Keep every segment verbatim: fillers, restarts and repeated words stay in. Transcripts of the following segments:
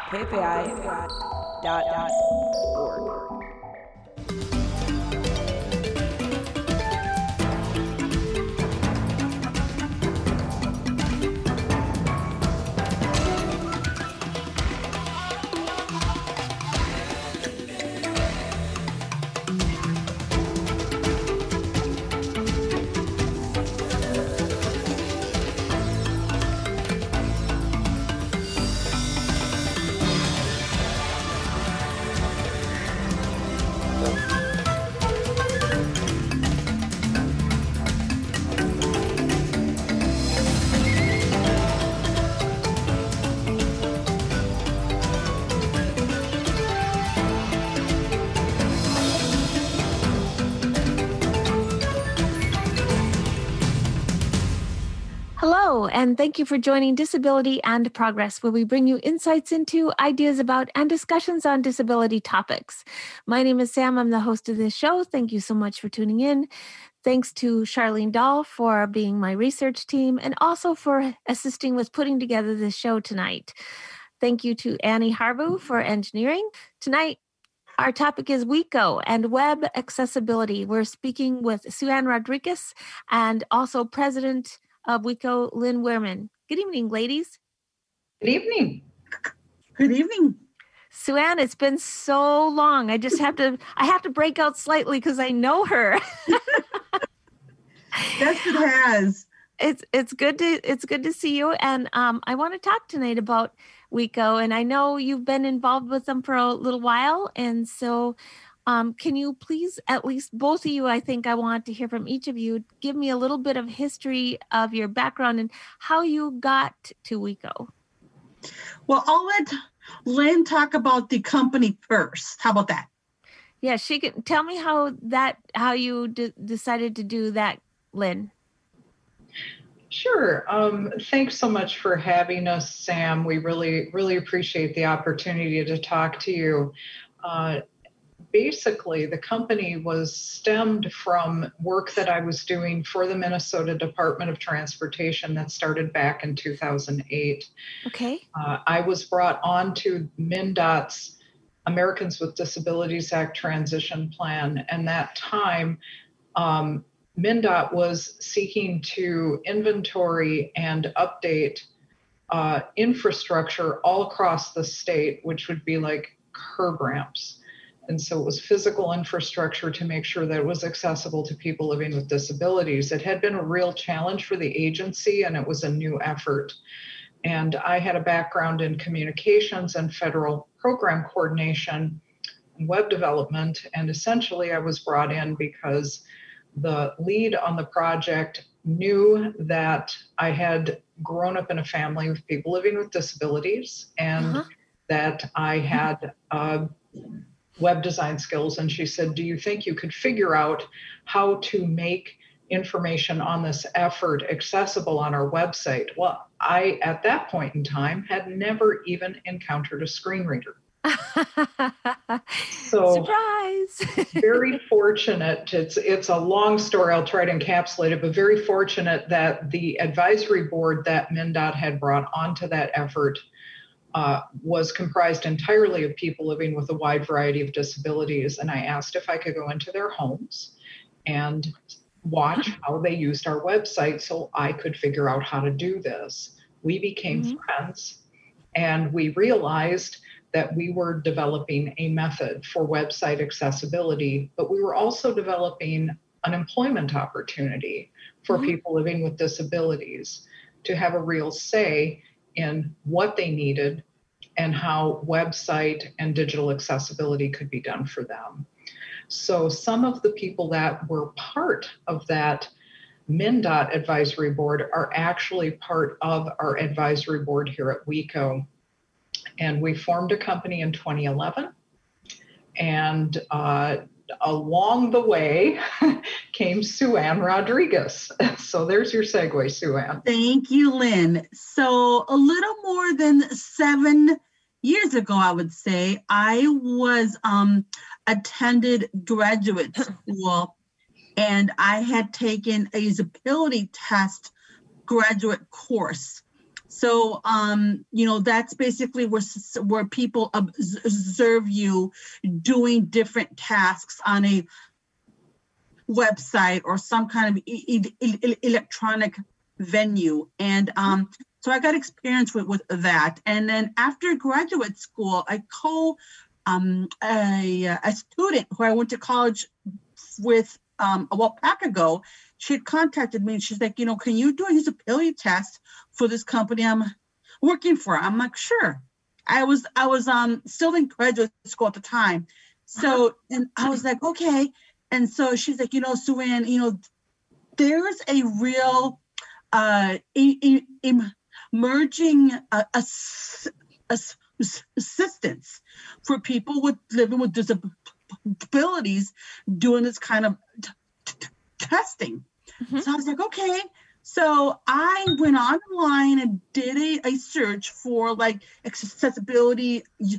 K F A I dot org. Hello, and thank you for joining Disability and Progress, where we bring you insights into, ideas about, and discussions on disability topics. My name is Sam. I'm the host of this show. Thank you so much for tuning in. Thanks to Charlene Dahl for being my research team and also for assisting with putting together this show tonight. Thank you to Annie Harbu for engineering. Tonight, our topic is WECO and web accessibility. We're speaking with Sue Ann Rodriguez and also President of WECO, Lynn Wehrman. Good evening, ladies. Good evening. Good evening. Sue Ann, it's been so long. I just have to, I have to break out slightly because I know her. Yes, it has. It's it's good to it's good to see you. And um, I want to talk tonight about WECO. And I know you've been involved with them for a little while. And so Um, can you please, at least both of you, I think I want to hear from each of you, give me a little bit of history of your background and how you got to WECO? Well, I'll let Lynn talk about the company first. How about that? Yeah, she can tell me how that, how you d- decided to do that, Lynn. Sure. Um, thanks so much for having us, Sam. We really, really appreciate the opportunity to talk to you. Uh, Basically, the company was stemmed from work that I was doing for the Minnesota Department of Transportation that started back in two thousand eight. Okay. Uh, I was brought on to MnDOT's Americans with Disabilities Act transition plan, and that time um, MnDOT was seeking to inventory and update uh, infrastructure all across the state, which would be like curb ramps. And so it was physical infrastructure to make sure that it was accessible to people living with disabilities. It had been a real challenge for the agency, and it was a new effort. And I had a background in communications and federal program coordination and web development. And essentially, I was brought in because the lead on the project knew that I had grown up in a family with people living with disabilities and uh-huh. that I had uh, web design skills. And she said, do you think you could figure out how to make information on this effort accessible on our website? Well, I, at that point in time, had never even encountered a screen reader. So surprise. Very fortunate. It's, it's a long story. I'll try to encapsulate it, but very fortunate that the advisory board that MnDOT had brought onto that effort Uh, was comprised entirely of people living with a wide variety of disabilities. And I asked if I could go into their homes and watch how they used our website so I could figure out how to do this. We became mm-hmm. friends, and we realized that we were developing a method for website accessibility, but we were also developing an employment opportunity for mm-hmm. people living with disabilities to have a real say in what they needed and how website and digital accessibility could be done for them. So some of the people that were part of that MnDOT advisory board are actually part of our advisory board here at WECO. And we formed a company in twenty eleven. And uh, along the way came Sue Ann Rodriguez. So there's your segue, Sue Ann. Thank you, Lynn. So a little more than seven years ago, I would say, I was um, attended graduate school, and I had taken a usability test graduate course. So, um, you know, that's basically where, where people observe you doing different tasks on a website or some kind of e- e- e- electronic venue. And um, so I got experience with, with that. And then after graduate school, I co um, a, a student who I went to college with um, a while back ago. She had contacted me and she's like, you know, can you do a usability test for this company I'm working for? I'm like, sure. I was I was um still in graduate school at the time. So, and I was like, okay. And so she's like, you know, Sue-Ann, you know, there's a real uh, e- e- emerging uh, ass- ass- assistance for people with living with disabilities doing this kind of t- t- testing. Mm-hmm. So I was like, okay. So I went online and did a, a search for like accessibility,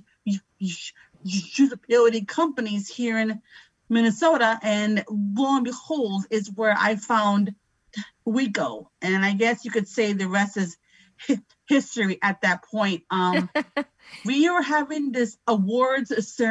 usability companies here in Minnesota, and lo and behold is where I found WeGo. And I guess you could say the rest is history at that point. Um, we are having this awards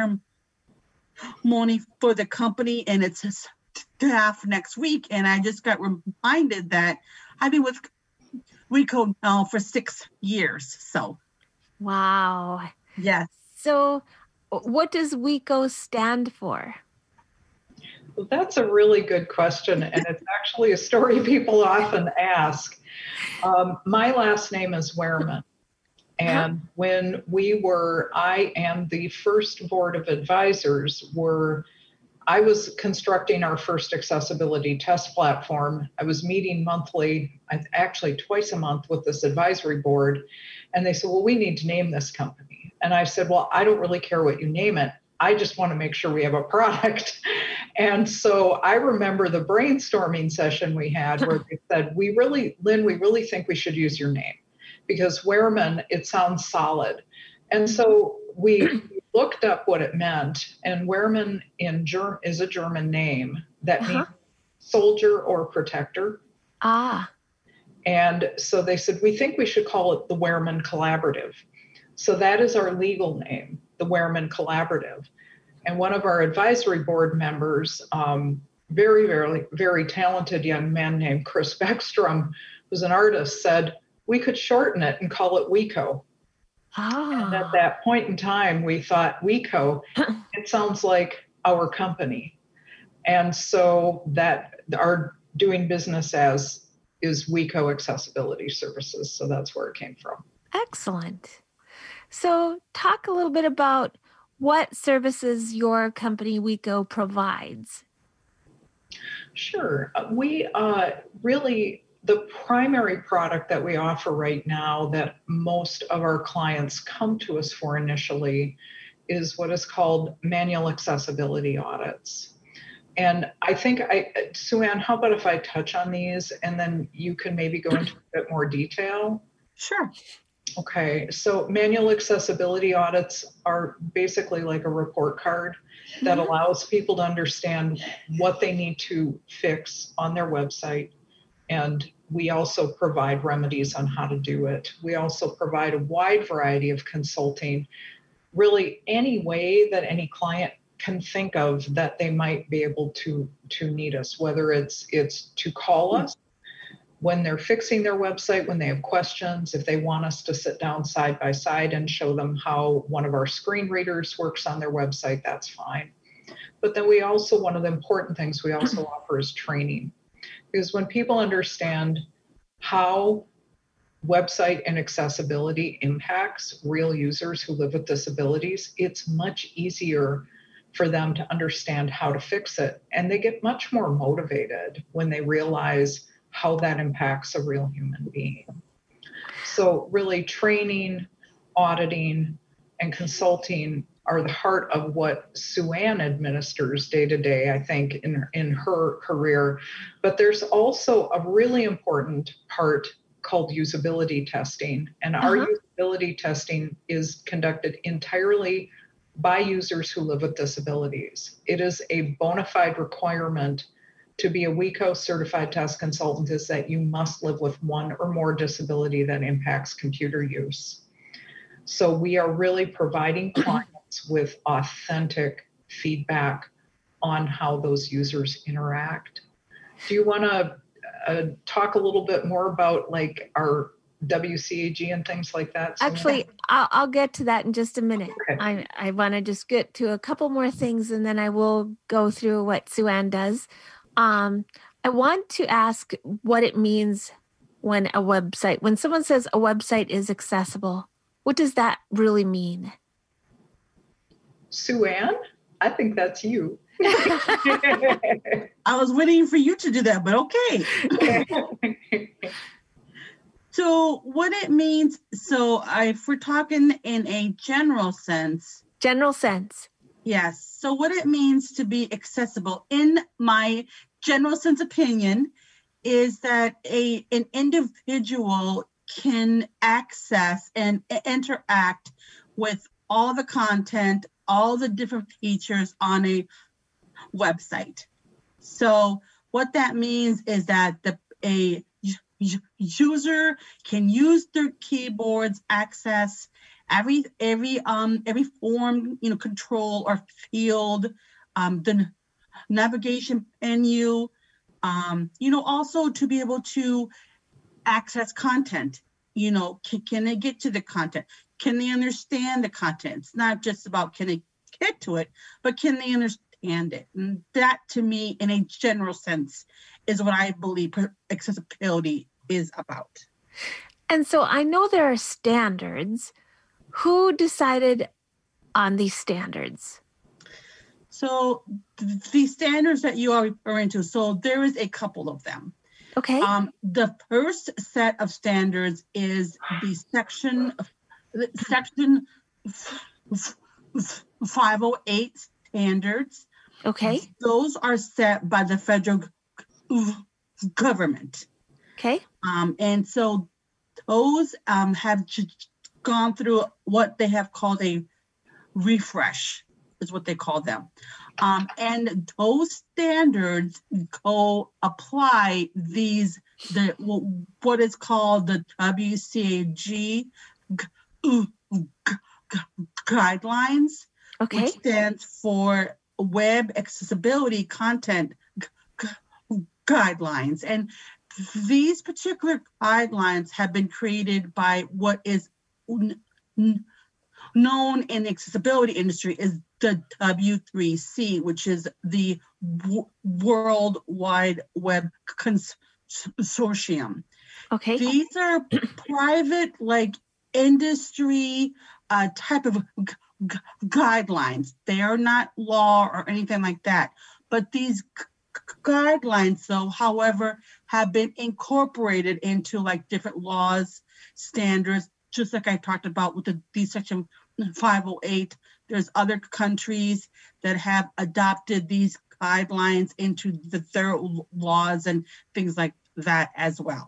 ceremony for the company and its staff next week, and I just got reminded that I've been with WeGo now for six years. So, wow. Yes. So, what does WeGo stand for? Well, that's a really good question, and it's actually a story people often ask. Um, my last name is Wehrman, and uh-huh. when we were, I and the first board of advisors were, I was constructing our first accessibility test platform. I was meeting monthly, actually twice a month with this advisory board, and they said, well, we need to name this company. And I said, well, I don't really care what you name it. I just want to make sure we have a product. And so I remember the brainstorming session we had where they said, we really, Lynn, we really think we should use your name because Wehrman, it sounds solid. And so we looked up what it meant, and Wehrman in Ger- is a German name that uh-huh. means soldier or protector. Ah. And so they said, we think we should call it the Wehrman Collaborative. So that is our legal name, the Wehrman Collaborative. And one of our advisory board members, um, very, very, very talented young man named Chris Beckstrom, who's an artist, said we could shorten it and call it WeCo. Ah. And at that point in time, we thought WeCo, it sounds like our company. And so that our doing business as is WeCo Accessibility Services. So that's where it came from. Excellent. So talk a little bit about what services your company WeGo provides. Sure. Uh, we uh, really, the primary product that we offer right now that most of our clients come to us for initially is what is called manual accessibility audits. And I think, I, Sue-Ann, how about if I touch on these and then you can maybe go into a bit more detail? Sure. Okay, so manual accessibility audits are basically like a report card that mm-hmm. allows people to understand what they need to fix on their website. And we also provide remedies on how to do it. We also provide a wide variety of consulting, really any way that any client can think of that they might be able to, to need us, whether it's it's to call us when they're fixing their website, when they have questions, if they want us to sit down side by side and show them how one of our screen readers works on their website, that's fine. But then we also, one of the important things we also offer is training. Because when people understand how website and accessibility impacts real users who live with disabilities, it's much easier for them to understand how to fix it. And they get much more motivated when they realize how that impacts a real human being. So really training, auditing, and consulting are the heart of what Sue-Ann administers day to day, I think, in, in her career. But there's also a really important part called usability testing. And uh-huh. our usability testing is conducted entirely by users who live with disabilities. It is a bona fide requirement to be a WECO certified test consultant is that you must live with one or more disability that impacts computer use. So we are really providing clients with authentic feedback on how those users interact. Do you want to uh, talk a little bit more about like our W C A G and things like that? Actually, I'll, I'll get to that in just a minute. Okay. I, I want to just get to a couple more things and then I will go through what Sue-Ann does. Um, I want to ask what it means when a website, when someone says a website is accessible, what does that really mean? Sue-Ann, I think that's you. I was waiting for you to do that, but okay. So what it means, so I, if we're talking in a general sense. General sense. Yes. So what it means to be accessible, in my general sense opinion, is that a an individual can access and interact with all the content, all the different features on a website. So what that means is that the a user can use their keyboards, access every every um every form, you know, control or field, um, the navigation menu, um, you know, also to be able to access content. You know, can, can they get to the content? Can they understand the content? It's not just about can they get to it, but can they understand it? And that, to me, in a general sense, is what I believe accessibility is about. And so I know there are standards. Who decided on these standards? So th- the standards that you are referring to, so there is a couple of them. Okay. Um, the first set of standards is the section, section five oh eight standards. Okay. Those are set by the federal government. Okay. Um, and so those um, have j- gone through what they have called a refresh, is what they call them. Um, and those standards go apply these, the what is called the W C A G g- g- g- guidelines, Okay. which stands for Web Accessibility Content g- g- Guidelines. And these particular guidelines have been created by what is n- n- known in the accessibility industry as the W three C, which is the w- World Wide Web Consortium. Okay. These are private, like industry uh, type of g- g- guidelines. They are not law or anything like that. But these g- guidelines, though, however, have been incorporated into like different laws, standards, just like I talked about with the, the section five oh eight. There's other countries that have adopted these guidelines into the, their laws and things like that as well.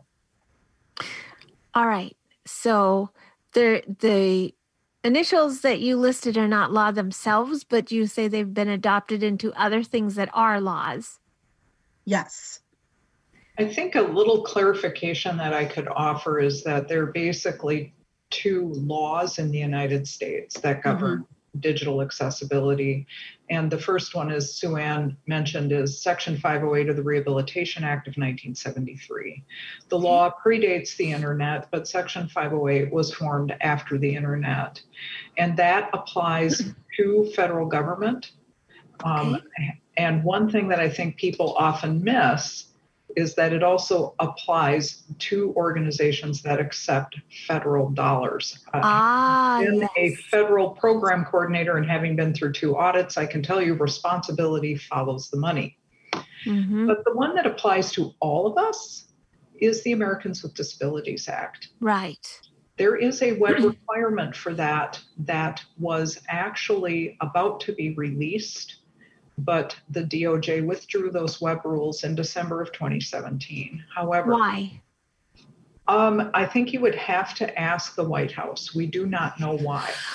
All right. So the the initials that you listed are not law themselves, but you say they've been adopted into other things that are laws. Yes. I think a little clarification that I could offer is that there are basically two laws in the United States that govern mm-hmm. digital accessibility. And the first one, as Sue-Ann mentioned, is Section five oh eight of the Rehabilitation Act of nineteen seventy-three. The law predates the internet, but Section five oh eight was formed after the internet. And that applies to federal government. Um, okay. And one thing that I think people often miss is that it also applies to organizations that accept federal dollars. Uh, ah, being yes. a federal program coordinator and having been through two audits, I can tell you responsibility follows the money. Mm-hmm. But the one that applies to all of us is the Americans with Disabilities Act. Right. There is a web requirement for that that was actually about to be released, but the D O J withdrew those web rules in December of twenty seventeen. However, why? Um, I think you would have to ask the White House. We do not know why.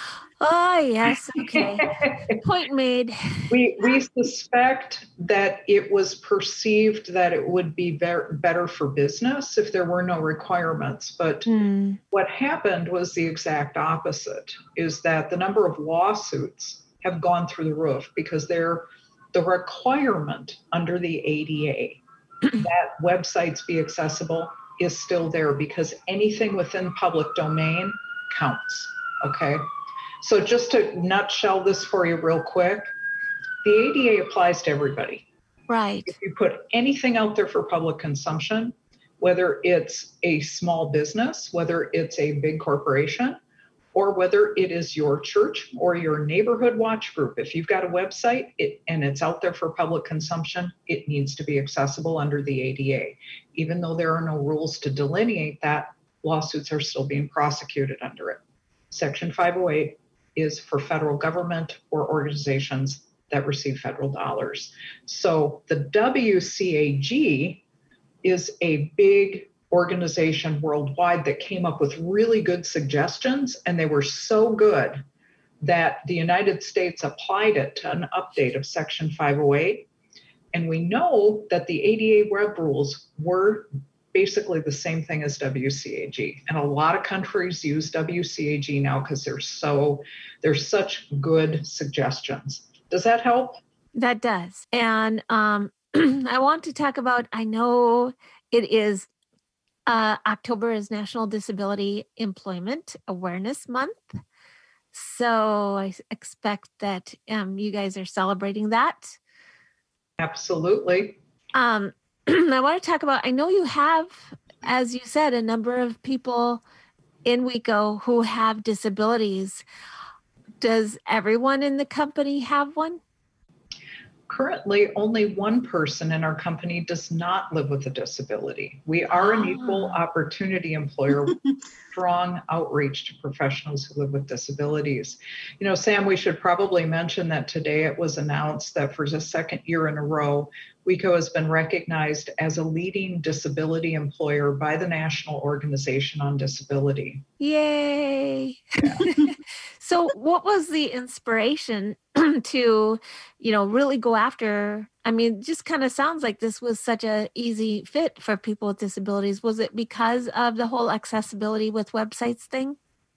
Oh, yes. Okay. Point made. We we suspect that it was perceived that it would be ver- better for business if there were no requirements. But Hmm. what happened was the exact opposite, is that the number of lawsuits have gone through the roof because they're the requirement under the A D A that websites be accessible is still there because anything within public domain counts. Okay. So just to nutshell this for you real quick, the A D A applies to everybody. Right. If you put anything out there for public consumption, whether it's a small business, whether it's a big corporation, or whether it is your church or your neighborhood watch group, if you've got a website it, and it's out there for public consumption, it needs to be accessible under the A D A. Even though there are no rules to delineate that, lawsuits are still being prosecuted under it. Section five oh eight is for federal government or organizations that receive federal dollars. So the W C A G is a big organization worldwide that came up with really good suggestions, and they were so good that the United States applied it to an update of Section five oh eight. And we know that the A D A web rules were basically the same thing as W C A G. And a lot of countries use W C A G now because they're so, they're such good suggestions. Does that help? That does. And um, I want to talk about, I know it is uh, October is National Disability Employment Awareness Month. So I expect that um, you guys are celebrating that. Absolutely. Um, I want to talk about, I know you have, as you said, a number of people in WECO who have disabilities. Does everyone in the company have one? Currently, only one person in our company does not live with a disability. We are an equal Ah. opportunity employer with strong outreach to professionals who live with disabilities. You know, Sam, we should probably mention that today it was announced that for the second year in a row, WECO has been recognized as a leading disability employer by the National Organization on Disability. Yay. So what was the inspiration to, you know, really go after, I mean, it just kind of sounds like this was such a easy fit for people with disabilities. Was it because of the whole accessibility with websites thing?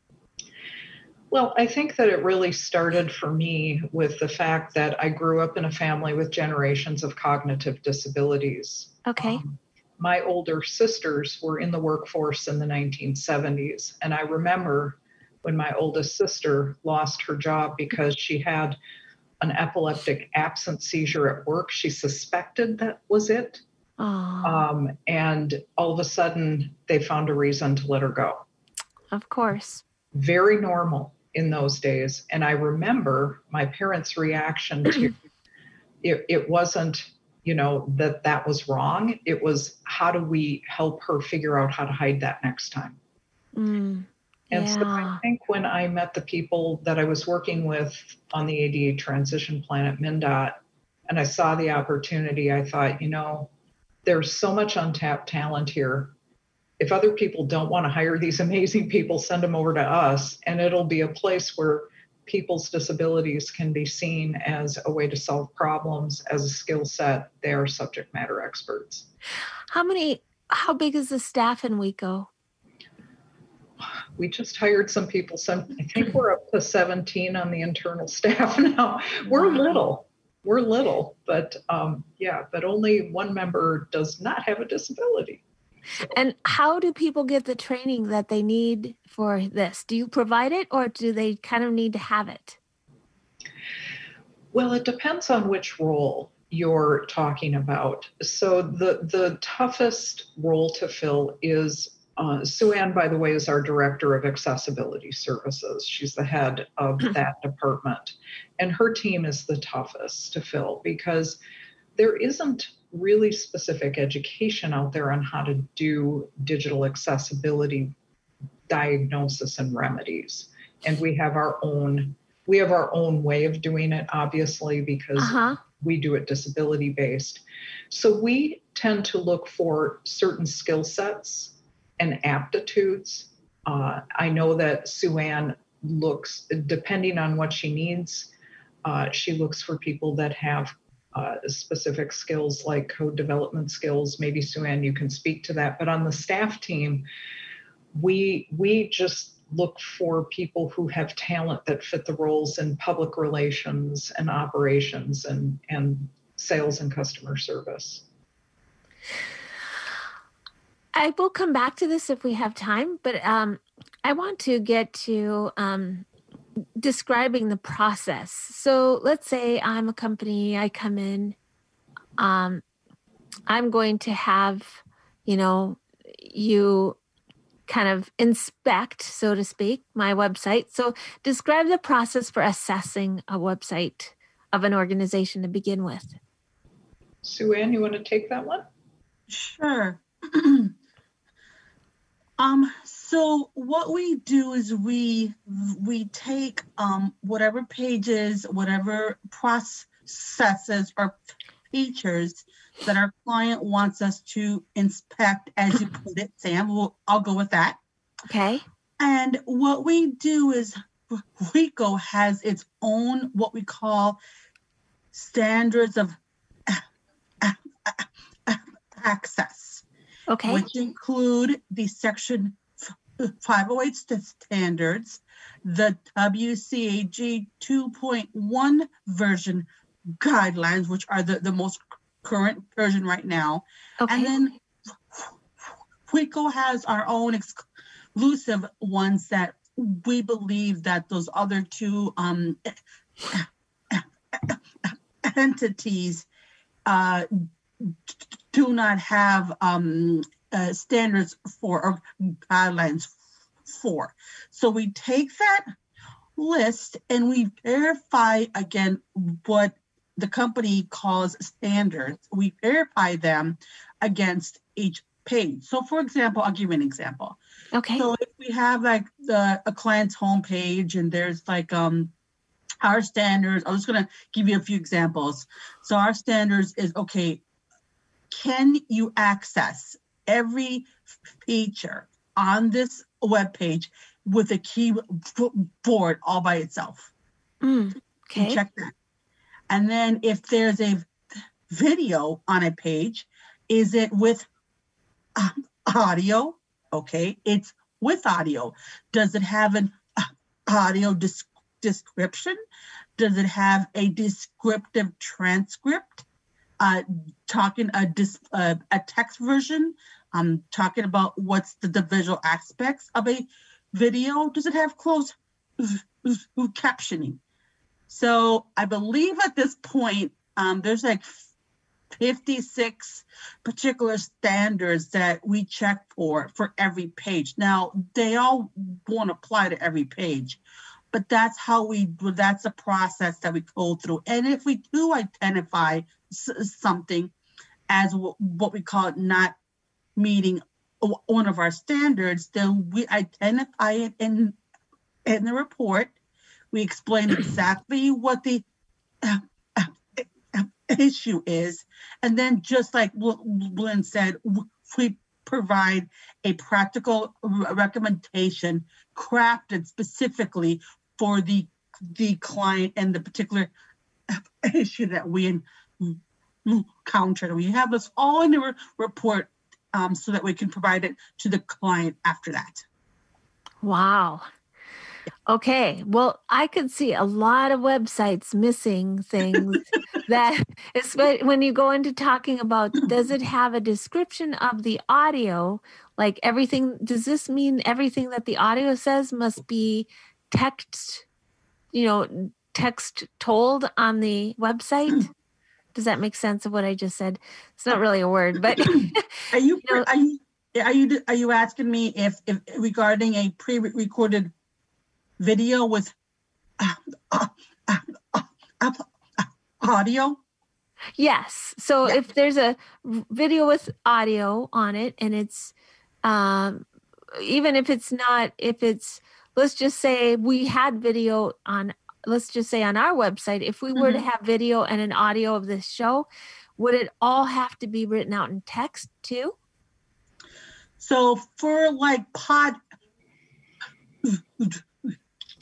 Well, I think that it really started for me with the fact that I grew up in a family with generations of cognitive disabilities. Okay. Um, my older sisters were in the workforce in the nineteen seventies, and I remember when my oldest sister lost her job because she had an epileptic absent seizure at work. She suspected that was it. Oh, Um, and all of a sudden, they found a reason to let her go. of course. Very normal in those days. And I remember my parents' reaction to it, it wasn't, you know, that that was wrong. It was, how do we help her figure out how to hide that next time? Mm, And so I yeah. think when I met the people that I was working with on the A D A transition plan at MnDOT, and I saw the opportunity, I thought, you know, there's so much untapped talent here. If other people don't want to hire these amazing people, send them over to us, and it'll be a place where people's disabilities can be seen as a way to solve problems, as a skill set. They are subject matter experts. How many, how big is the staff in WECO? We just hired some people. Some, I think we're up to seventeen on the internal staff now. We're Wow. little. We're little, but um, yeah, but only one member does not have a disability. And how do people get the training that they need for this? Do you provide it, or do they kind of need to have it? Well, it depends on which role you're talking about. So the, the toughest role to fill is, uh, Sue Ann, by the way, is our Director of Accessibility Services. She's the head of that department. And her team is the toughest to fill because there isn't really specific education out there on how to do digital accessibility diagnosis and remedies. And we have our own We have our own way of doing it, obviously, because Uh-huh. we do it disability based. So we tend to look for certain skill sets and aptitudes. Uh, I know that Sue Ann looks, depending on what she needs, uh, she looks for people that have uh, specific skills like code development skills. Maybe Sue Ann, you can speak to that. But on the staff team, we we just look for people who have talent that fit the roles in public relations and operations and, and sales and customer service. I will come back to this if we have time, but um, I want to get to um, describing the process. So let's say I'm a company, I come in, um, I'm going to have, you know, you kind of inspect, so to speak, my website. So describe the process for assessing a website of an organization to begin with. Sue Ann, you want to take that one? Sure. um, so what we do is we we take um, whatever pages, whatever processes or features that our client wants us to inspect, as you put it, Sam. We'll, I'll go with that. Okay. And what we do is WICO has its own what we call standards of access, Okay. which include the Section five oh eight standards, the W C A G two point one version guidelines, which are the, the most current version right now. Okay. And then WICO has our own exclusive ones that we believe that those other two um, entities uh, do not have um, uh, standards for or guidelines for. So we take that list and we verify again what the company calls standards. We verify them against each page. So for example, I'll give you an example. Okay. So if we have like the a client's homepage and there's like um our standards, I'm just gonna give you a few examples. So our standards is, okay, can you access every feature on this web page with a keyboard all by itself? Mm, okay. You check that. And then if there's a video on a page, is it with um, audio? Okay, it's with audio. Does it have an uh, audio dis- description? Does it have a descriptive transcript? Uh, talking a dis- uh, a text version? Um, talking about what's the, the visual aspects of a video? Does it have closed captioning? So I believe at this point, um, there's like fifty-six particular standards that we check for for every page. Now, they all won't apply to every page, but that's how we, that's a process that we go through. And if we do identify s- something as w- what we call it not meeting one of our standards, then we identify it in, in the report. We explain exactly what the uh, uh, uh, issue is. And then just like Lynn said, we provide a practical recommendation crafted specifically for the, the client and the particular issue that we encountered. We have this all in the re- report um, so that we can provide it to the client after that. Wow. Okay. Well, I could see a lot of websites missing things that, especially when you go into talking about, does it have a description of the audio? Like everything, does this mean everything that the audio says must be text, you know, text told on the website? Does that make sense of what I just said? It's not really a word, but are you, you know, are you, are you, are you asking me if, if regarding a pre-recorded video with uh, uh, uh, uh, uh, audio? Yes. So Yeah. if there's a video with audio on it and it's, um, even if it's not, if it's, let's just say we had video on, let's just say on our website, if we were Mhm. to have video and an audio of this show, would it all have to be written out in text too? So for like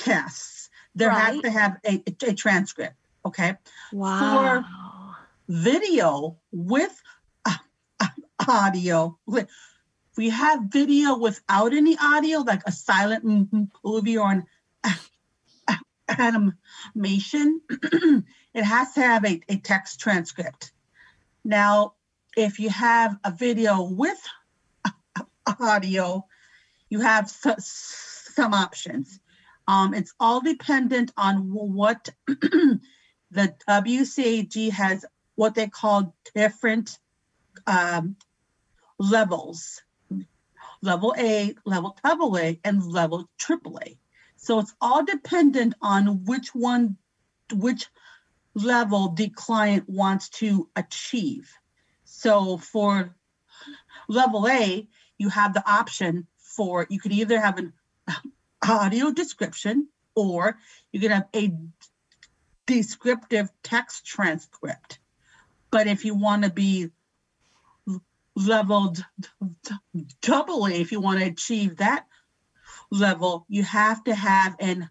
podcasts, there has Right. to have a, a transcript. Okay. Wow. Video with uh, uh, audio. If we have video without any audio, like a silent m- movie or an uh, uh, animation, it has to have a, a text transcript. Now, if you have a video with uh, audio, you have s- some options. Um, it's all dependent on what the W C A G has, what they call different um, levels, level A, level double A, and level triple A. So it's all dependent on which one, which level the client wants to achieve. So for level A, you have the option for, you could either have an audio description or you could have a descriptive text transcript. But if you want to be leveled double A, if you want to achieve that level, you have to have an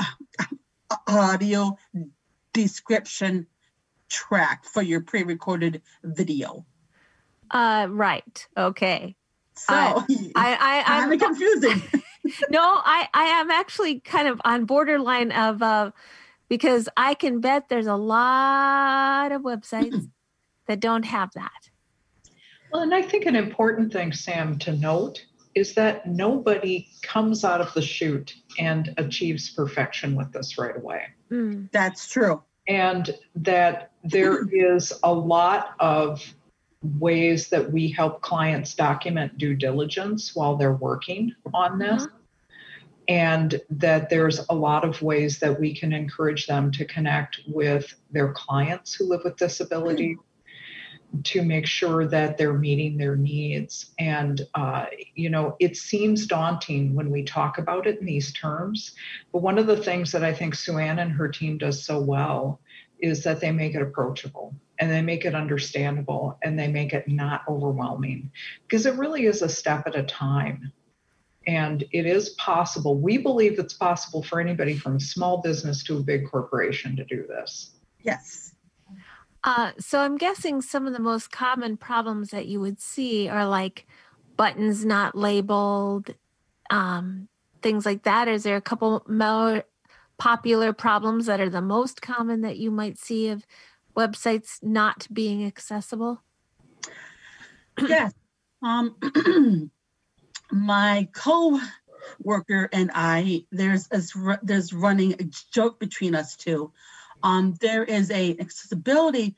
audio description track for your pre-recorded video. Uh, right. Okay. So I, I, I, kind of confusing. No, I, I am actually kind of on borderline of, uh, because I can bet there's a lot of websites that don't have that. Well, and I think an important thing, Sam, to note is that nobody comes out of the chute and achieves perfection with this right away. Mm. That's true. And that there is a lot of ways that we help clients document due diligence while they're working on this. Uh-huh. And that there's a lot of ways that we can encourage them to connect with their clients who live with disability to make sure that they're meeting their needs. And, uh, you know, it seems daunting when we talk about it in these terms. But one of the things that I think Sue Ann and her team does so well is that they make it approachable and they make it understandable and they make it not overwhelming, because it really is a step at a time. And it is possible. We believe it's possible for anybody from a small business to a big corporation to do this. Yes. Uh, so I'm guessing some of the most common problems that you would see are like buttons not labeled, um, things like that. Is there a couple more popular problems that are the most common that you might see of websites not being accessible? Yes. Um, my co-worker and I, there's a, there's running a joke between us two. Um, there is a accessibility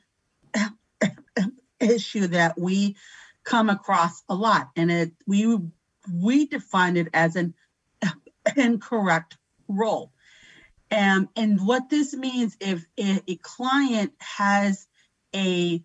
issue that we come across a lot, and it we we define it as an incorrect role. And and what this means, if, if a client has a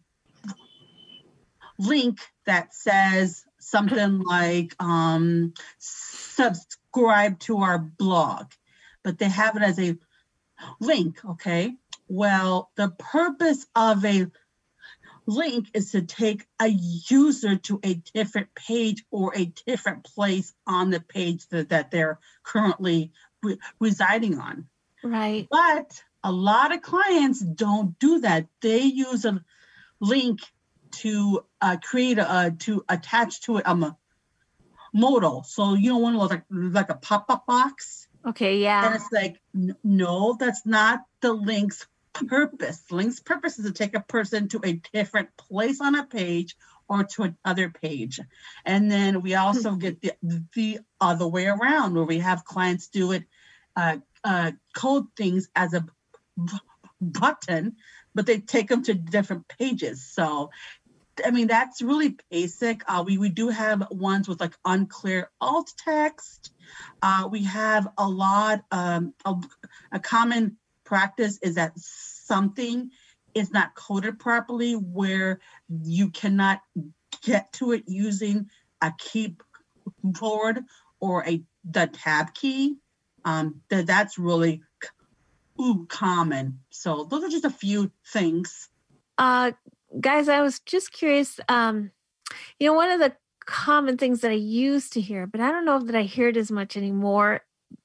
link that says something like um, subscribe to our blog, but they have it as a link, okay? Well, the purpose of a link is to take a user to a different page or a different place on the page that, that they're currently re- residing on. Right. But a lot of clients don't do that. They use a link to uh, create a, to attach to it um, a modal. So you know, one of those like, like a pop-up box. Okay, yeah. And it's like, n- no, that's not the link's purpose. The link's purpose is to take a person to a different place on a page or to another page. And then we also get the, the other way around, where we have clients do it, uh, uh, code things as a b- button, but they take them to different pages. So, I mean, that's really basic. Uh, we, we do have ones with like unclear alt text. Uh, we have a lot, um, of, a common practice is that something is not coded properly, where you cannot get to it using a keyboard or a the tab key. Um, that that's really ooh, common. So those are just a few things. Uh, guys, I was just curious. Um, you know, one of the common things that I used to hear, but I don't know that I hear it as much anymore,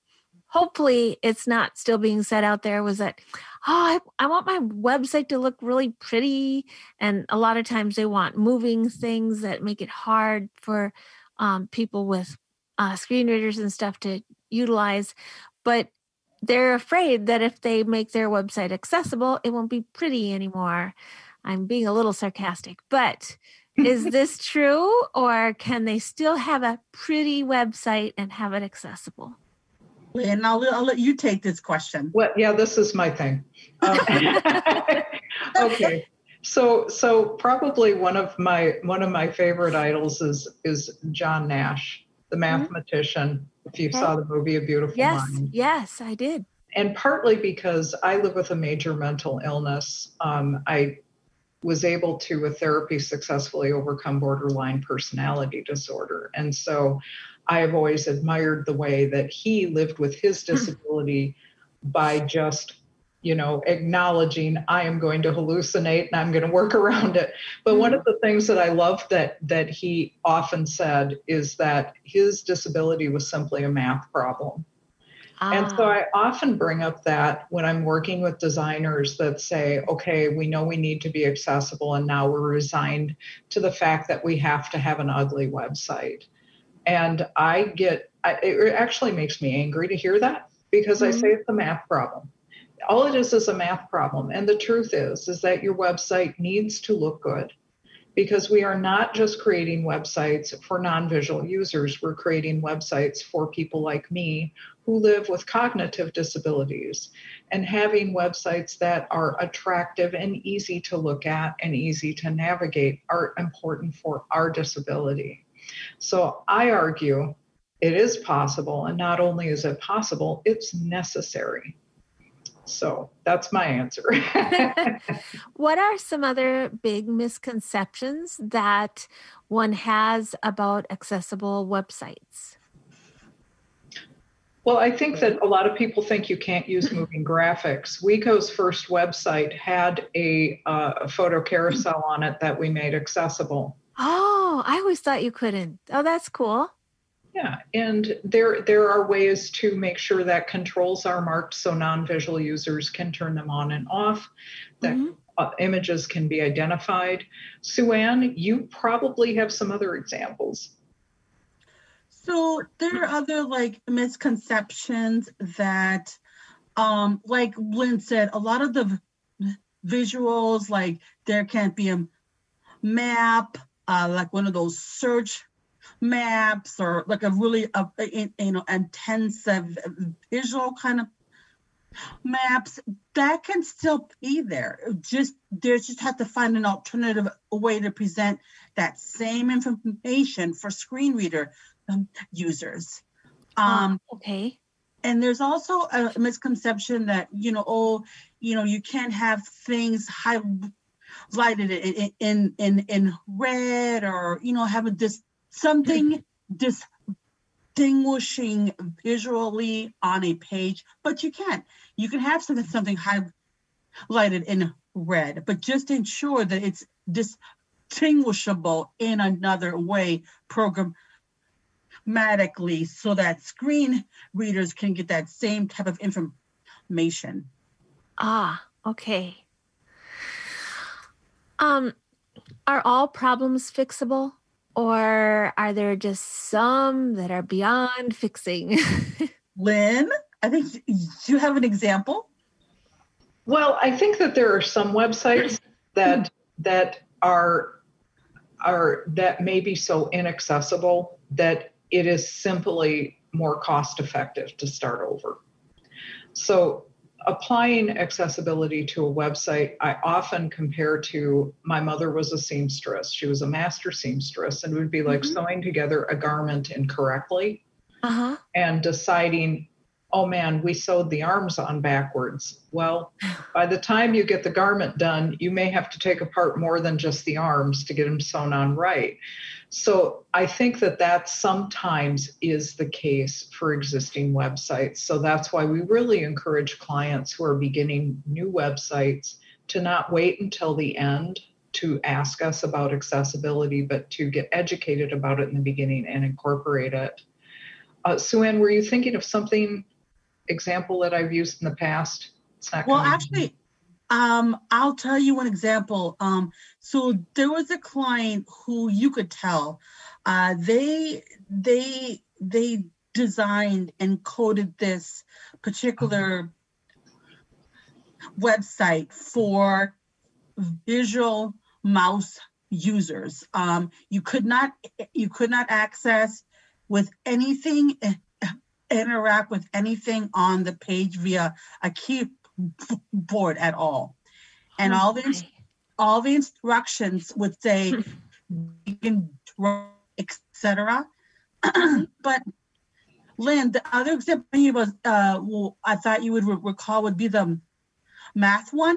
hopefully it's not still being said out there, was that, oh, I, I want my website to look really pretty. And a lot of times they want moving things that make it hard for um, people with uh, screen readers and stuff to utilize. But they're afraid that if they make their website accessible, it won't be pretty anymore. I'm being a little sarcastic, but is this true, or can they still have a pretty website and have it accessible? And I'll, I'll let you take this question. Well, yeah, this is my thing. Um, okay, so so probably one of my one of my favorite idols is is John Nash, the mathematician. If you Okay. saw the movie A Beautiful Yes, Mind. yes, I did. And partly because I live with a major mental illness, um, I was able to, with therapy, successfully overcome borderline personality disorder. And so I have always admired the way that he lived with his disability by just, you know, acknowledging I am going to hallucinate and I'm going to work around it. But one of the things that I loved that that he often said is that his disability was simply a math problem. And so Ah, I often bring up that when I'm working with designers that say, okay, we know we need to be accessible, and now we're resigned to the fact that we have to have an ugly website. And I get, I, it actually makes me angry to hear that, because I say it's a math problem. All it is is a math problem. And the truth is, is that your website needs to look good, because we are not just creating websites for non-visual users. We're creating websites for people like me who live with cognitive disabilities, and having websites that are attractive and easy to look at and easy to navigate are important for our disability. So I argue it is possible, and not only is it possible, it's necessary. So that's my answer. what are some other big misconceptions that one has about accessible websites? Well, I think that a lot of people think you can't use moving graphics. WeCo's first website had a, uh, a photo carousel on it that we made accessible. Oh, I always thought you couldn't. Oh, that's cool. Yeah, and there there are ways to make sure that controls are marked so non-visual users can turn them on and off, that Mhm. uh, images can be identified. Sue Ann, you probably have some other examples. So there are other like misconceptions that, um, like Lynn said, a lot of the v- visuals, like there can't be a map, uh, like one of those search maps, or like a really, uh, in- you know, intensive visual kind of maps. That can still be there. Just there's just have to find an alternative way to present that same information for screen reader um, users. Um, Ah, okay. and there's also a misconception that, you know, oh, you know, you can't have things highlighted in in in, in red, or, you know, have a dis something distinguishing visually on a page, but you can't. You can have something something highlighted in red, but just ensure that it's distinguishable in another way programmatically, so that screen readers can get that same type of information. Ah, okay. Um, are all problems fixable, or are there just some that are beyond fixing? Lynn, I think you have an example. Well, I think that there are some websites that that are are that may be so inaccessible that it is simply more cost effective to start over. So applying accessibility to a website, I often compare to, my mother was a seamstress. She was a master seamstress, and it would be like Mhm. sewing together a garment incorrectly Uh-huh. and deciding, oh man, we sewed the arms on backwards. Well, by the time you get the garment done, you may have to take apart more than just the arms to get them sewn on right. So I think that that sometimes is the case for existing websites. So that's why we really encourage clients who are beginning new websites to not wait until the end to ask us about accessibility, but to get educated about it in the beginning and incorporate it. Uh, Sue Ann, were you thinking of something example that I've used in the past? It's not Well, coming. actually, um, I'll tell you one example. Um, so there was a client who you could tell, uh, they they they designed and coded this particular website for visual mouse users. Um, you could not you could not access with anything, interact with anything on the page via a keyboard at all. And Oh all the my. all the instructions would say you can draw, et cetera. But Lynn, the other example was uh, well, I thought you would re- recall would be the math one.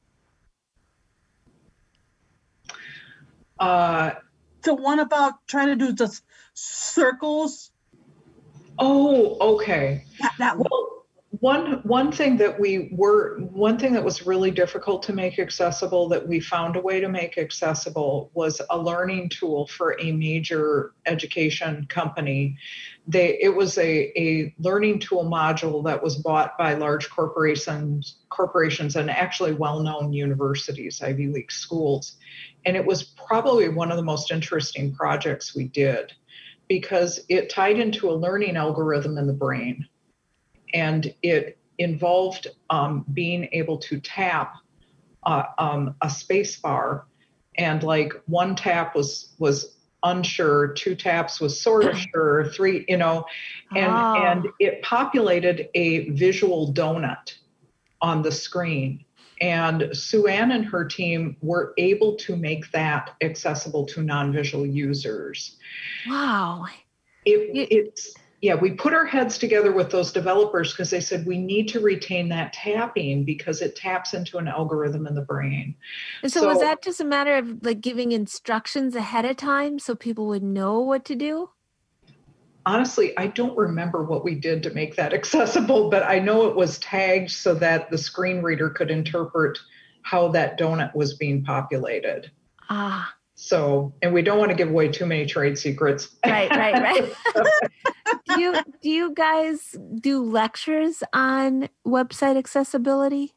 Uh, The one about trying to do the s- circles. oh, okay. That, that one. Well, one one thing that we were one thing that was really difficult to make accessible that we found a way to make accessible was a learning tool for a major education company. They it was a, a learning tool module that was bought by large corporations corporations and actually well-known universities, Ivy League schools. And it was probably one of the most interesting projects we did because it tied into a learning algorithm in the brain. And it involved um, being able to tap uh, um, a space bar, and like one tap was was unsure, two taps was sort of sure, three, you know, and Oh. and it populated a visual donut on the screen. And Sue Ann and her team were able to make that accessible to non-visual users. Wow. It, You- it's yeah, we put our heads together with those developers because they said we need to retain that tapping because it taps into an algorithm in the brain. And so, was So- that just a matter of like giving instructions ahead of time so people would know what to do? Honestly, I don't remember what we did to make that accessible, but I know it was tagged so that the screen reader could interpret how that donut was being populated. Ah, So, and we don't want to give away too many trade secrets. right, right, right. do you do you guys do lectures on website accessibility?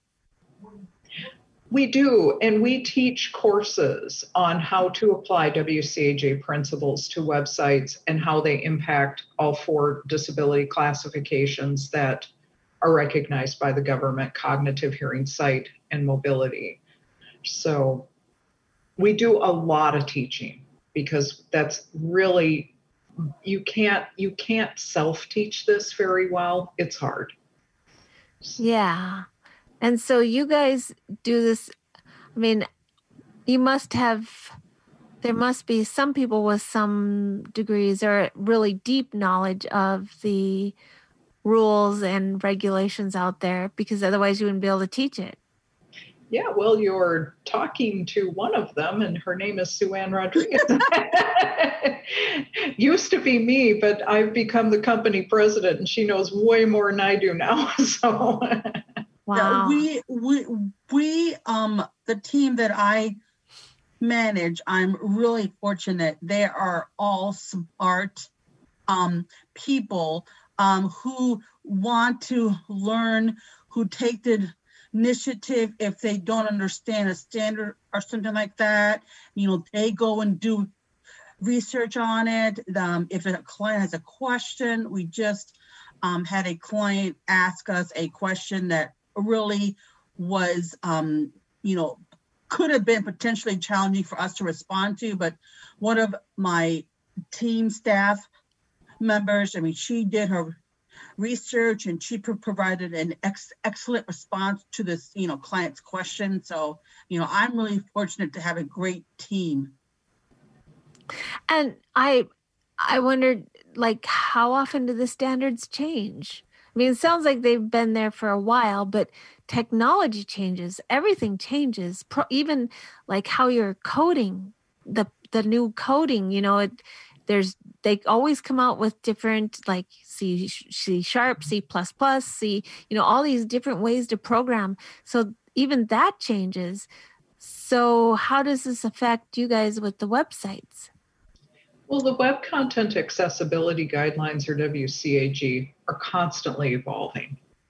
We do, and we teach courses on how to apply W C A J principles to websites and how they impact all four disability classifications that are recognized by the government: cognitive, hearing, sight, and mobility. So we do a lot of teaching because that's really, you can't you can't self-teach this very well. It's hard. Yeah. And so you guys do this. I mean, you must have, there must be some people with some degrees or really deep knowledge of the rules and regulations out there because otherwise you wouldn't be able to teach it. Yeah, well, you're talking to one of them, and her name is Sue Ann Rodriguez. Used to be me, but I've become the company president, and she knows way more than I do now. So, Wow. Yeah, we we we um the team that I manage, I'm really fortunate. They are all smart um people um who want to learn, who take the initiative if they don't understand a standard or something like that. You know, they go and do research on it. Um, if a client has a question, we just um, had a client ask us a question that really was, um, you know, could have been potentially challenging for us to respond to, but one of my team staff members, I mean, she did her research and she pro- provided an ex- excellent response to this, you know, client's question. So, you know, I'm really fortunate to have a great team. And I I wondered, like, how often do the standards change? I mean, it sounds like they've been there for a while, but technology changes, everything changes, Pro, even like how you're coding, the the new coding, you know, it, there's they always come out with different like C, C sharp, C plus plus, C, you know, all these different ways to program. So even that changes. So how does this affect you guys with the websites? well, the Web Content Accessibility Guidelines, or W C A G, are constantly evolving.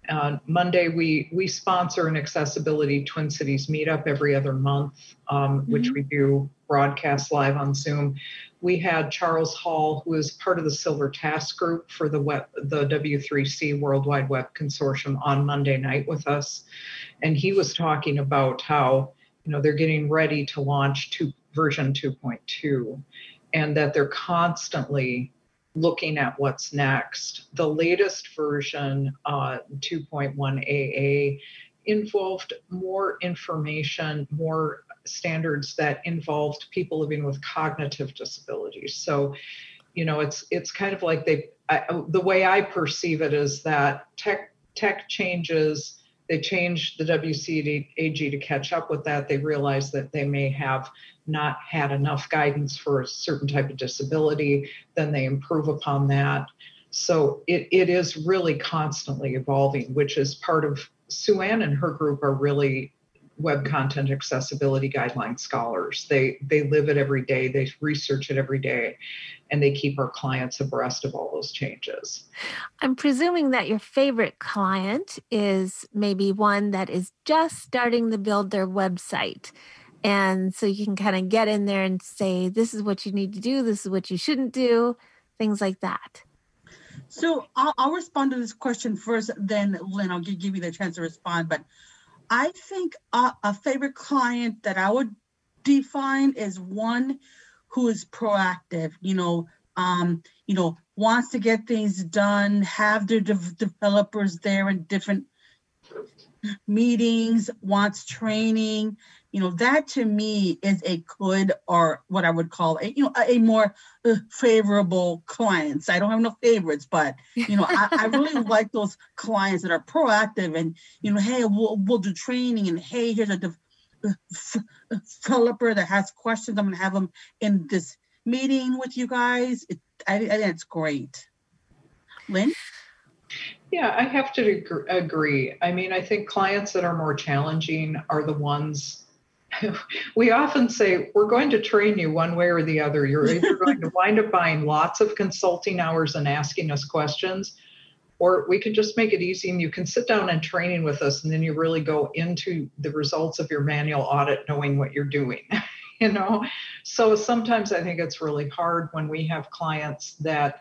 Uh, Monday, we we sponsor an accessibility Twin Cities meetup every other month, um, mm-hmm. which we do broadcast live on Zoom. We had Charles Hall, who is part of the Silver Task Group for the web, the W three C World Wide Web Consortium on Monday night with us. And he was talking about how, you know, they're getting ready to launch two, version two point two, and that they're constantly looking at what's next. The latest version, uh, two point one A A, involved more information, more standards that involved people living with cognitive disabilities. So, you know, it's it's kind of like they, I, the way I perceive it is that tech tech changes. They changed the W C A G to catch up with that. They realized that they may have not had enough guidance for a certain type of disability. Then they improve upon that. So it, it is really constantly evolving, which is part of Sue Ann and her group are really web content accessibility guideline scholars. They they live it every day, they research it every day, and they keep our clients abreast of all those changes. I'm presuming that your favorite client is maybe one that is just starting to build their website. And so you can kind of get in there and say, this is what you need to do, this is what you shouldn't do, things like that. So I'll, I'll respond to this question first, then Lynn, I'll give, give you the chance to respond. But I think a, a favorite client that I would define is one who is proactive, you know, um, you know, wants to get things done, have their de- developers there in different meetings, wants training. You know, that to me is a good, or what I would call a, you know, a, a more uh, favorable clients. I don't have no favorites, but, you know, I, I really like those clients that are proactive and, you know, hey, we'll, we'll do training, and hey, here's a de- developer that has questions. I'm going to have them in this meeting with you guys. It, I, I think it's great. Lynn? Yeah, I have to agree. I mean, I think clients that are more challenging are the ones. We often say, we're going to train you one way or the other. You're either going to wind up buying lots of consulting hours and asking us questions, or we can just make it easy and you can sit down and training with us, and then you really go into the results of your manual audit knowing what you're doing, you know? So sometimes I think it's really hard when we have clients that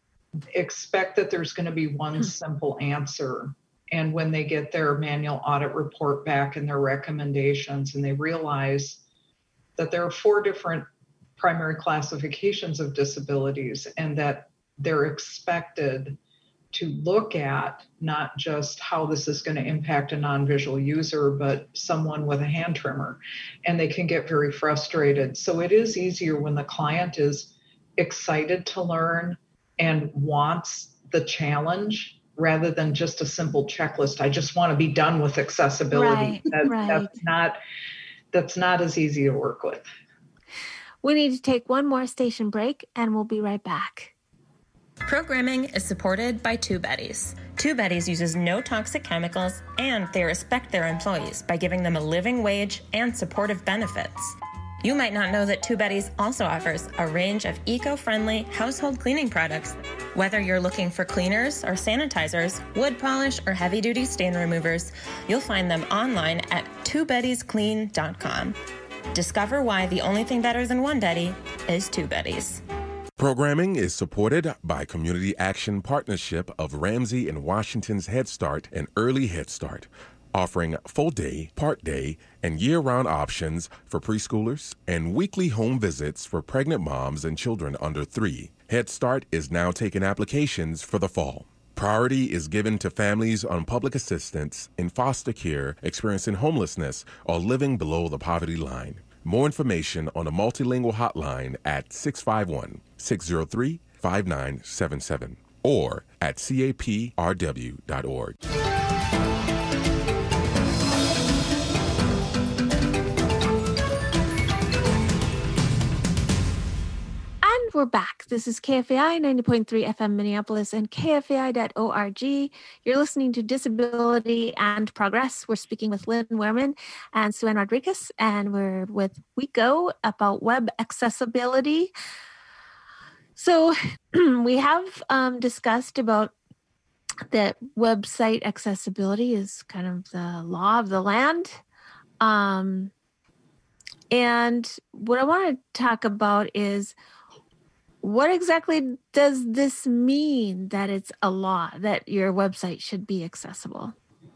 expect that there's going to be one simple answer. And when they get their manual audit report back and their recommendations, and they realize that there are four different primary classifications of disabilities, and that they're expected to look at not just how this is going to impact a non-visual user, but someone with a hand trimmer, and they can get very frustrated. So it is easier when the client is excited to learn and wants the challenge, rather than just a simple checklist. I just want to be done with accessibility. Right, that, right. That's not that's not as easy to work with. We need to take one more station break, and we'll be right back. Programming is supported by TubeBuddies. TubeBuddies uses no toxic chemicals, and they respect their employees by giving them a living wage and supportive benefits. You might not know that TubeBuddies also offers a range of eco-friendly household cleaning products. Whether you're looking for cleaners or sanitizers, wood polish, or heavy-duty stain removers, you'll find them online at two buddies clean dot com. Discover why the only thing better than one buddy is TubeBuddies. Programming is supported by Community Action Partnership of Ramsey and Washington's Head Start and Early Head Start, offering full-day, part-day, and year-round options for preschoolers and weekly home visits for pregnant moms and children under three. Head Start is now taking applications for the fall. Priority is given to families on public assistance, in foster care, experiencing homelessness, or living below the poverty line. More information on a multilingual hotline at six five one, six zero three, five nine seven seven or at C A P R W dot org. We're back. This is K F A I ninety point three F M Minneapolis and K F A I dot org. You're listening to Disability and Progress. We're speaking with Lynn Wehrman and Sue Ann Rodriguez, and we're with WeGo about web accessibility. So we have um, discussed about that website accessibility is kind of the law of the land. Um, and what I want to talk about is, what exactly does this mean that it's a law that your website should be accessible?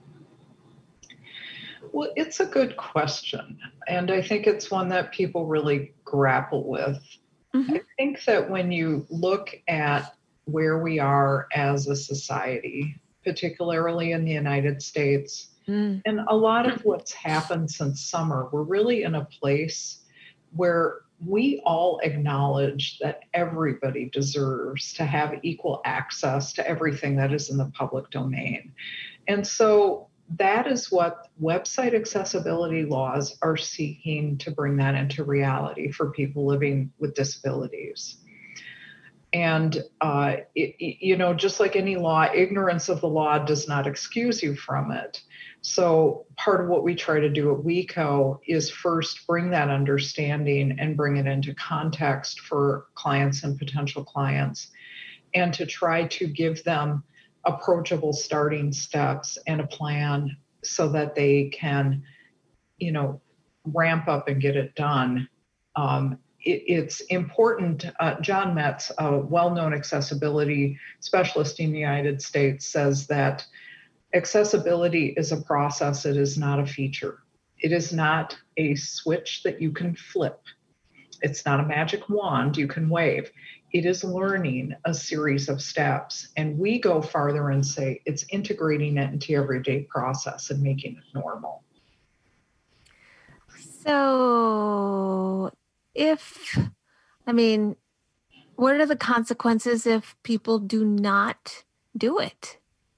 Well, it's a good question. And I think it's one that people really grapple with. Mm-hmm. I think that when you look at where we are as a society, particularly in the United States, mm. and a lot of what's happened since summer, we're really in a place where we all acknowledge that everybody deserves to have equal access to everything that is in the public domain. And so that is what website accessibility laws are seeking to bring that into reality for people living with disabilities. And, uh, it, you know, just like any law, ignorance of the law does not excuse you from it. So part of what we try to do at WeCo is first bring that understanding and bring it into context for clients and potential clients, and to try to give them approachable starting steps and a plan so that they can, you know, ramp up and get it done. Um, it, it's important. Uh, John Metz, a well-known accessibility specialist in the United States, says that accessibility is a process. It is not a feature. It is not a switch that you can flip. It's not a magic wand you can wave. It is learning a series of steps. And we go farther and say it's integrating it into everyday process and making it normal. So if, I mean, what are the consequences if people do not do it?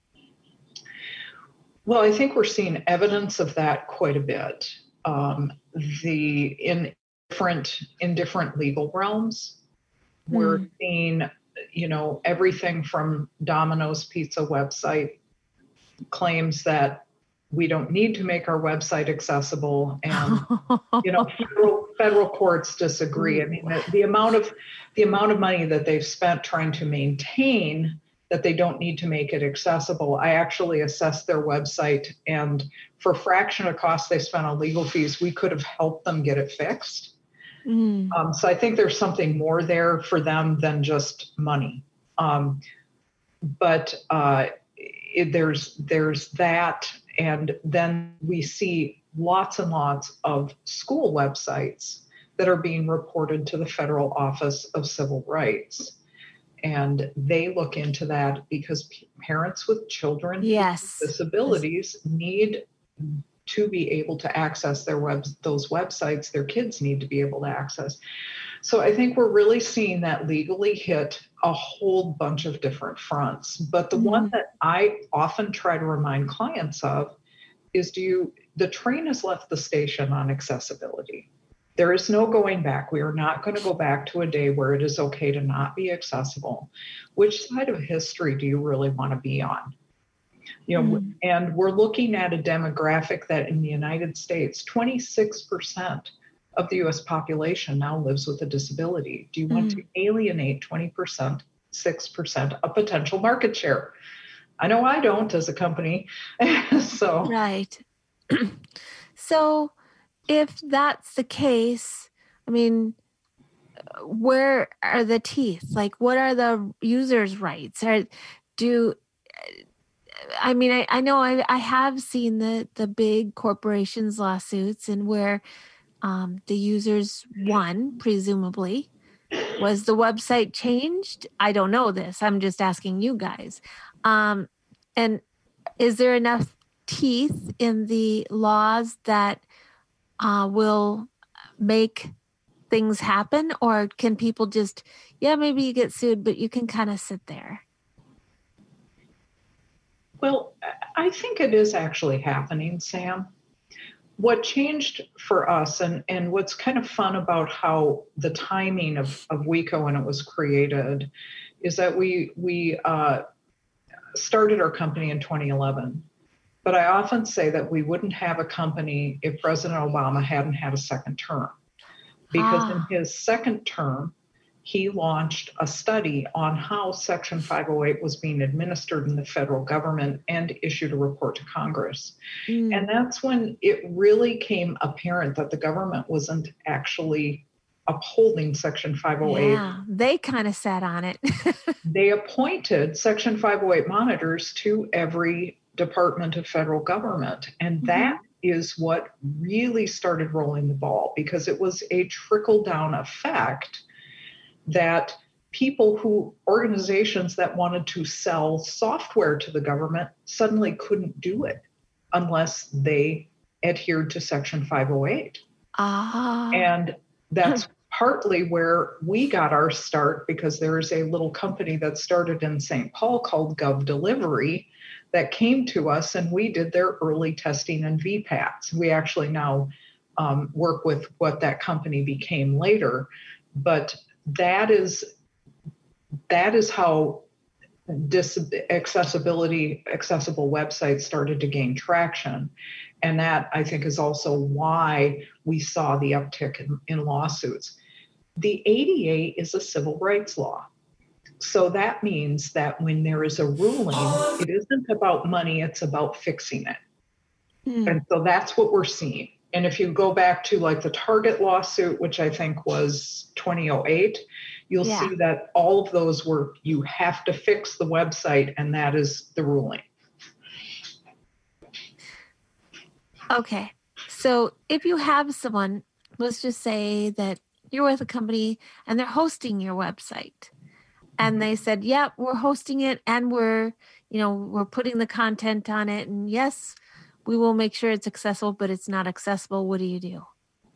Well, I think we're seeing evidence of that quite a bit. Um, the in different in different legal realms, mm. we're seeing, you know, everything from Domino's Pizza website claims that we don't need to make our website accessible, and you know, federal, federal courts disagree. I mean, the, the amount of the amount of money that they've spent trying to maintain that they don't need to make it accessible. I actually assessed their website, and for a fraction of cost they spent on legal fees, we could have helped them get it fixed. Mm. Um, so I think there's something more there for them than just money. Um, but uh, it, there's there's that, and then we see lots and lots of school websites that are being reported to the Federal Office of Civil Rights. And they look into that because p- parents with children yes. with disabilities need to be able to access their webs, those websites their kids need to be able to access. So I think we're really seeing that legally hit a whole bunch of different fronts. But the mm-hmm. one that I often try to remind clients of is, do you, the train has left the station on accessibility. There is no going back. We are not going to go back to a day where it is okay to not be accessible. Which side of history do you really want to be on? You know, mm. and we're looking at a demographic that in the United States, twenty-six percent of the U S population now lives with a disability. Do you want mm. to alienate twenty percent, six percent of potential market share? I know I don't as a company. So right. So if that's the case, I mean, where are the teeth? Like, what are the users' rights? Or do, I mean, I, I know I, I have seen the, the big corporations lawsuits, and where um, the users won, presumably. Was the website changed? I don't know this. I'm just asking you guys. Um, and is there enough teeth in the laws that Uh, will make things happen? Or can people just, yeah, maybe you get sued, but you can kind of sit there? Well, I think it is actually happening, Sam. What changed for us, and, and what's kind of fun about how the timing of, of WeCo when it was created, is that we, we uh, started our company in twenty eleven. But I often say that we wouldn't have a company if President Obama hadn't had a second term. Because ah. in his second term, he launched a study on how Section five oh eight was being administered in the federal government and issued a report to Congress. Mm. And that's when it really came apparent that the government wasn't actually upholding Section five oh eight. Yeah, they kind of sat on it. They appointed Section five oh eight monitors to every department of federal government. And mm-hmm. that is what really started rolling the ball, because it was a trickle-down effect that people who, organizations that wanted to sell software to the government suddenly couldn't do it unless they adhered to Section five oh eight. Ah. And that's partly where we got our start, because there's a little company that started in Saint Paul called GovDelivery that came to us, and we did their early testing and V PATs. We actually now um, work with what that company became later, but that is that is how dis- accessibility, accessible websites started to gain traction. And that, I think, is also why we saw the uptick in, in lawsuits. The A D A is a civil rights law. So that means that when there is a ruling, it isn't about money, it's about fixing it. Mm. And so that's what we're seeing. And if you go back to like the Target lawsuit, which I think was twenty oh eight, you'll yeah. see that all of those were, you have to fix the website, and that is the ruling. Okay. So if you have someone, let's just say that you're with a company and they're hosting your website, and they said, yeah, we're hosting it and we're, you know, we're putting the content on it. And yes, we will make sure it's accessible, but it's not accessible. What do you do?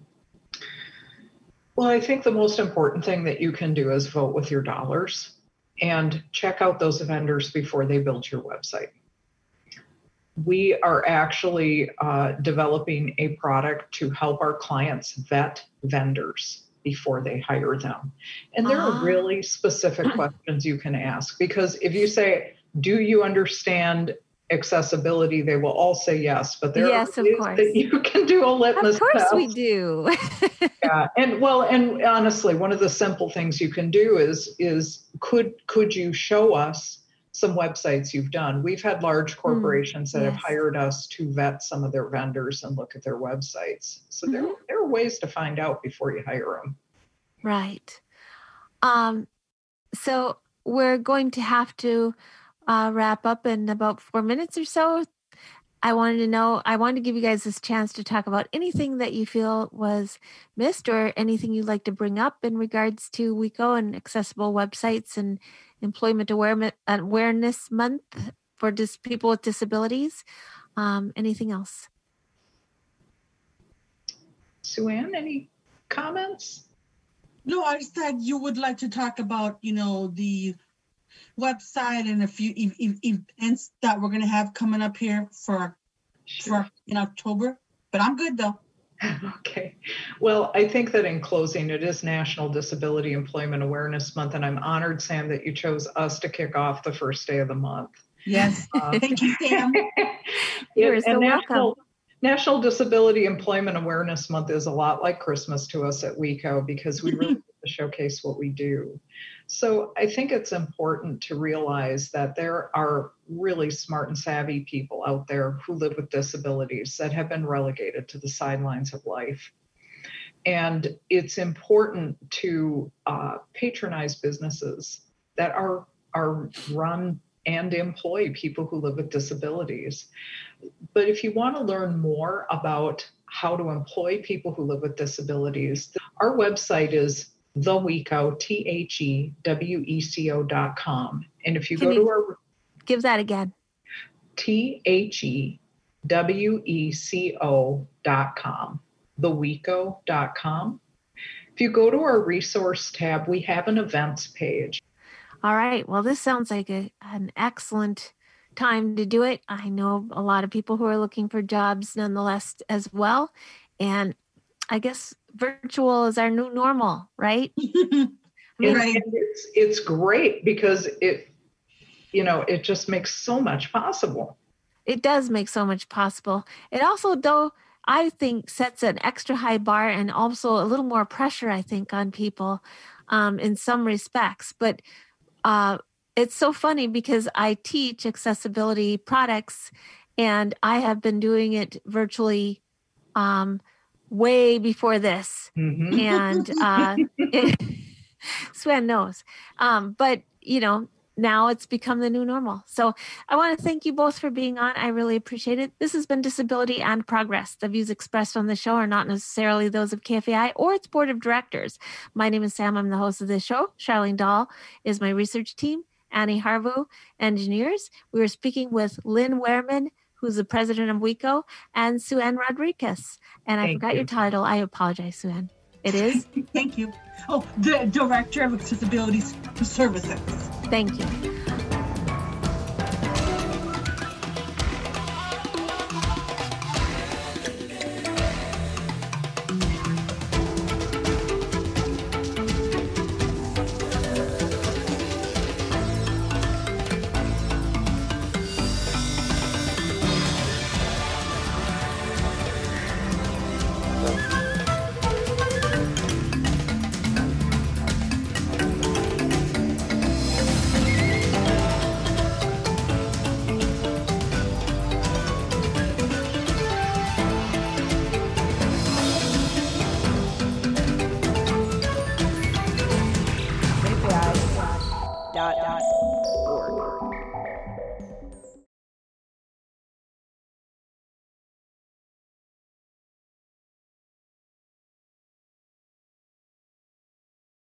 Well, I think the most important thing that you can do is vote with your dollars and check out those vendors before they build your website. We are actually uh, developing a product to help our clients vet vendors before they hire them. And there uh-huh. are really specific questions you can ask, because if you say, do you understand accessibility, they will all say yes, but there yes, are ways that you can do a litmus test. Of course test. we do. Yeah, and well, and honestly, one of the simple things you can do is, is could, could you show us some websites you've done? We've had large corporations mm, that yes. have hired us to vet some of their vendors and look at their websites. So mm-hmm. there, there are ways to find out before you hire them. Right. Um, so we're going to have to uh, wrap up in about four minutes or so. I wanted to know, I wanted to give you guys this chance to talk about anything that you feel was missed, or anything you'd like to bring up in regards to WECO and accessible websites and Employment Awareness, Awareness Month for dis- people with disabilities. Um, anything else? Sue Ann, any comments? No, I said you would like to talk about, you know, the website and a few e- e- events that we're going to have coming up here for, sure. for in October. But I'm good though. Okay. Well, I think that in closing, it is National Disability Employment Awareness Month, and I'm honored, Sam, that you chose us to kick off the first day of the month. Yes. Uh, Thank you, Sam. You're and so National, welcome. National Disability Employment Awareness Month is a lot like Christmas to us at WECO, because we really showcase what we do. So I think it's important to realize that there are really smart and savvy people out there who live with disabilities that have been relegated to the sidelines of life. And it's important to uh, patronize businesses that are, are run and employ people who live with disabilities. But if you want to learn more about how to employ people who live with disabilities, our website is the WECO, T H E W E C O dot com. And if you Can go you to our... Give that again. T H E W E C O dot com, the WECO dot com. If you go to our resource tab, we have an events page. All right. Well, this sounds like a, an excellent time to do it. I know a lot of people who are looking for jobs nonetheless as well. And I guess virtual is our new normal, right? I mean, and it's, it's great because it, you know, it just makes so much possible. It does make so much possible. It also, though, I think sets an extra high bar and also a little more pressure, I think, on people um, in some respects. But uh, it's so funny because I teach accessibility products, and I have been doing it virtually um, way before this. Mhm. And uh, it, Sven knows. Um, but, you know, now it's become the new normal. So I want to thank you both for being on. I really appreciate it. This has been Disability and Progress. The views expressed on the show are not necessarily those of K F A I or its board of directors. My name is Sam. I'm the host of this show. Charlene Dahl is my research team. Annie Harvu, engineers. We were speaking with Lynn Wehrman, who's the president of WECO, and Sue-Ann Rodriguez. And I Thank forgot you. your title. I apologize, Sue-Ann. It is? Thank you. Oh, the Director of Accessibility Services. Thank you. dot dot